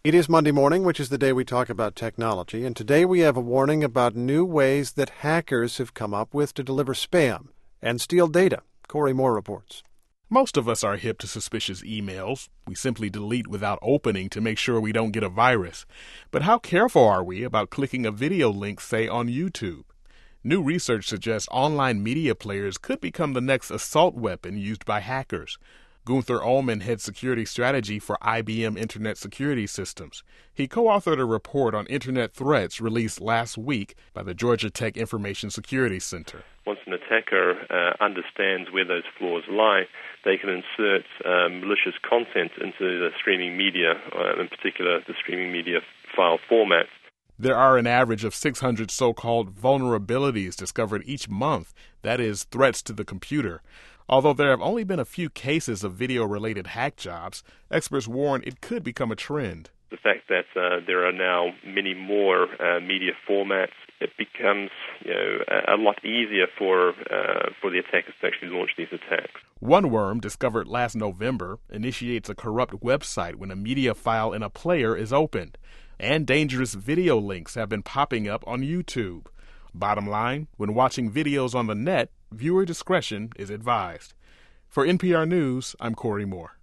It is Monday morning, which is the day we talk about technology, and today we have a warning about new ways that hackers have come up with to deliver spam and steal data. Corey Moore reports. Most of us are hip to suspicious emails. We simply delete without opening to make sure we don't get a virus. But how careful are we about clicking a video link, say, on YouTube? New research suggests online media players could become the next assault weapon used by hackers. Gunther Ullman heads security strategy for IBM Internet Security Systems. He co-authored a report on Internet threats released last week by the Georgia Tech Information Security Center. Once an attacker understands where those flaws lie, they can insert malicious content into the streaming media, in particular the streaming media file formats. There are an average of 600 so-called vulnerabilities discovered each month, that is, threats to the computer. Although there have only been a few cases of video-related hack jobs, experts warn it could become a trend. The fact that there are now many more media formats, it becomes a lot easier for the attackers to actually launch these attacks. One worm, discovered last November, initiates a corrupt website when a media file in a player is opened. And dangerous video links have been popping up on YouTube. Bottom line, when watching videos on the net, viewer discretion is advised. For NPR News, I'm Corey Moore.